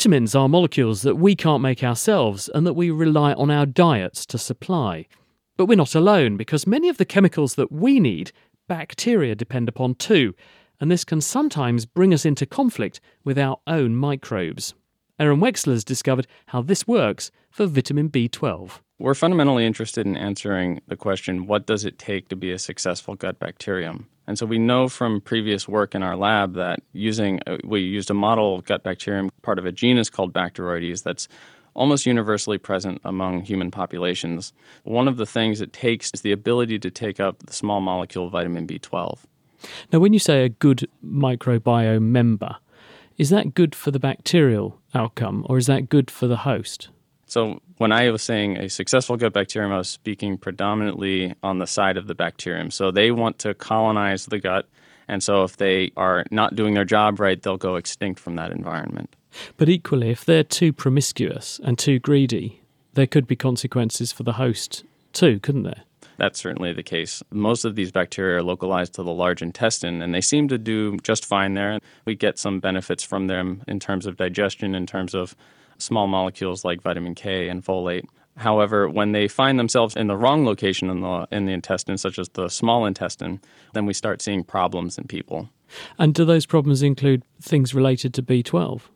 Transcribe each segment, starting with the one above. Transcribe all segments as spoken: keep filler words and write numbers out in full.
Vitamins are molecules that we can't make ourselves and that we rely on our diets to supply. But we're not alone, because many of the chemicals that we need, bacteria depend upon too, and this can sometimes bring us into conflict with our own microbes. Aaron Wexler's discovered how this works for vitamin B twelve. We're fundamentally interested in answering the question, what does it take to be a successful gut bacterium? And so we know from previous work in our lab that using we used a model gut bacterium, part of a genus called Bacteroides, that's almost universally present among human populations. One of the things it takes is the ability to take up the small molecule vitamin B twelve. Now, when you say a good microbiome member, is that good for the bacterial outcome, or is that good for the host? So when I was saying a successful gut bacterium, I was speaking predominantly on the side of the bacterium. So they want to colonize the gut, and so if they are not doing their job right, they'll go extinct from that environment. But equally, if they're too promiscuous and too greedy, there could be consequences for the host too, couldn't there? That's certainly the case. Most of these bacteria are localized to the large intestine, and they seem to do just fine there. We get some benefits from them in terms of digestion, in terms of small molecules like vitamin K and folate. However, when they find themselves in the wrong location in the in the intestine, such as the small intestine, then we start seeing problems in people. And do those problems include things related to B twelve?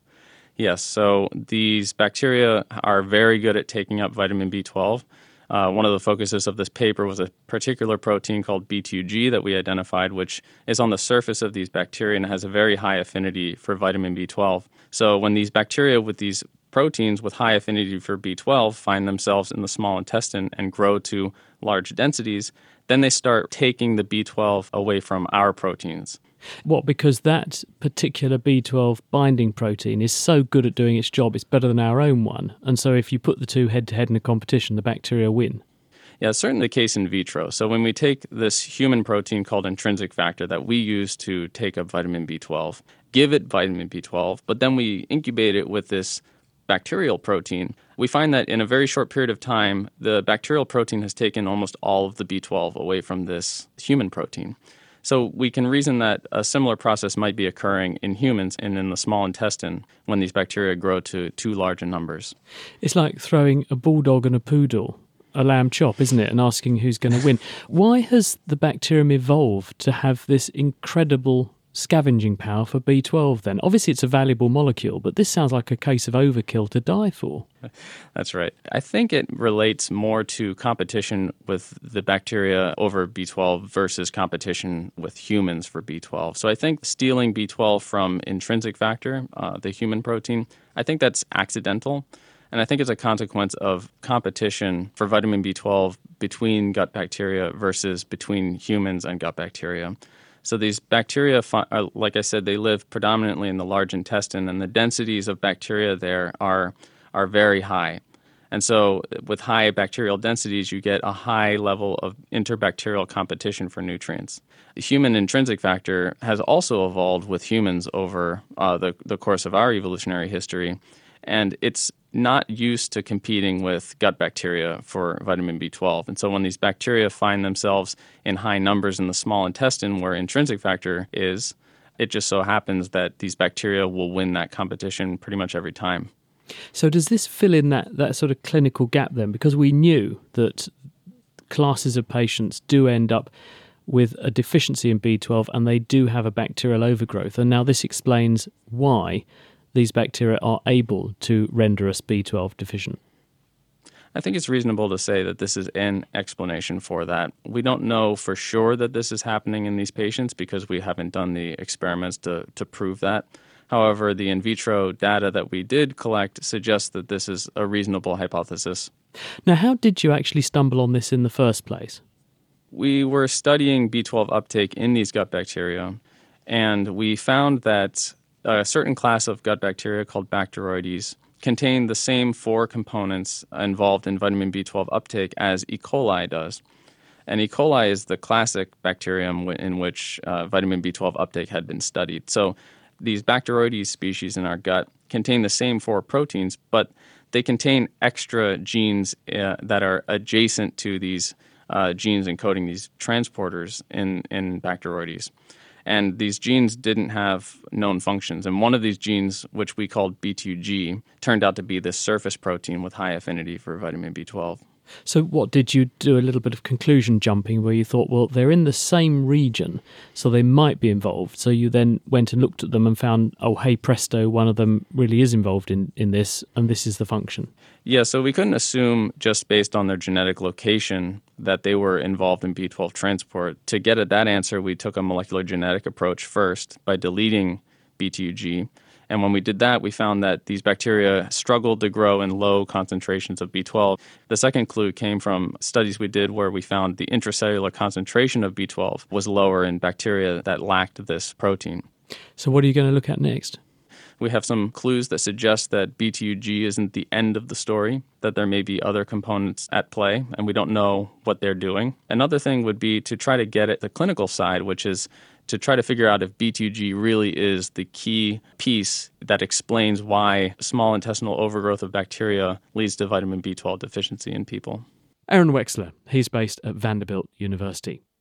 Yes, so these bacteria are very good at taking up vitamin B twelve. Uh, one of the focuses of this paper was a particular protein called B two G that we identified, which is on the surface of these bacteria and has a very high affinity for vitamin B twelve. So when these bacteria with these proteins with high affinity for B twelve find themselves in the small intestine and grow to large densities, then they start taking the B twelve away from our proteins. What, because that particular B twelve binding protein is so good at doing its job, it's better than our own one, and so if you put the two head-to-head in a competition, the bacteria win? Yeah, it's certainly the case in vitro. So when we take this human protein called intrinsic factor that we use to take up vitamin B twelve, give it vitamin B twelve, but then we incubate it with this bacterial protein, we find that in a very short period of time, the bacterial protein has taken almost all of the B twelve away from this human protein. So we can reason that a similar process might be occurring in humans and in the small intestine when these bacteria grow to too large in numbers. It's like throwing a bulldog and a poodle, a lamb chop, isn't it, and asking who's going to win. Why has the bacterium evolved to have this incredible scavenging power for B twelve then? Obviously it's a valuable molecule, but this sounds like a case of overkill to die for. That's right. I think it relates more to competition with the bacteria over B twelve versus competition with humans for B twelve. So I think stealing B twelve from intrinsic factor, uh, the human protein, I think that's accidental. And I think it's a consequence of competition for vitamin B twelve between gut bacteria versus between humans and gut bacteria. So these bacteria, are, like I said, they live predominantly in the large intestine, and the densities of bacteria there are are very high. And so with high bacterial densities, you get a high level of interbacterial competition for nutrients. The human intrinsic factor has also evolved with humans over uh, the, the course of our evolutionary history, and it's not used to competing with gut bacteria for vitamin B twelve. And so when these bacteria find themselves in high numbers in the small intestine where intrinsic factor is, it just so happens that these bacteria will win that competition pretty much every time. So does this fill in that, that sort of clinical gap then? Because we knew that classes of patients do end up with a deficiency in B twelve and they do have a bacterial overgrowth. And now this explains why these bacteria are able to render us B twelve deficient. I think it's reasonable to say that this is an explanation for that. We don't know for sure that this is happening in these patients because we haven't done the experiments to, to prove that. However, the in vitro data that we did collect suggests that this is a reasonable hypothesis. Now, how did you actually stumble on this in the first place? We were studying B twelve uptake in these gut bacteria, and we found that a certain class of gut bacteria called Bacteroides contain the same four components involved in vitamin B twelve uptake as E. coli does. And E. coli is the classic bacterium in which uh, vitamin B twelve uptake had been studied. So these Bacteroides species in our gut contain the same four proteins, but they contain extra genes uh, that are adjacent to these uh, genes encoding these transporters in, in Bacteroides. And these genes didn't have known functions. And one of these genes, which we called B two G, turned out to be this surface protein with high affinity for vitamin B twelve. So what, did you do a little bit of conclusion jumping where you thought, well, they're in the same region, so they might be involved. So you then went and looked at them and found, oh, hey, presto, one of them really is involved in, in this, and this is the function. Yeah, so we couldn't assume just based on their genetic location that they were involved in B twelve transport. To get at that answer, we took a molecular genetic approach first by deleting B two G. And when we did that, we found that these bacteria struggled to grow in low concentrations of B twelve. The second clue came from studies we did where we found the intracellular concentration of B twelve was lower in bacteria that lacked this protein. So what are you going to look at next? We have some clues that suggest that B two G isn't the end of the story, that there may be other components at play, and we don't know what they're doing. Another thing would be to try to get at the clinical side, which is to try to figure out if B two G really is the key piece that explains why small intestinal overgrowth of bacteria leads to vitamin B twelve deficiency in people. Aaron Wexler, he's based at Vanderbilt University.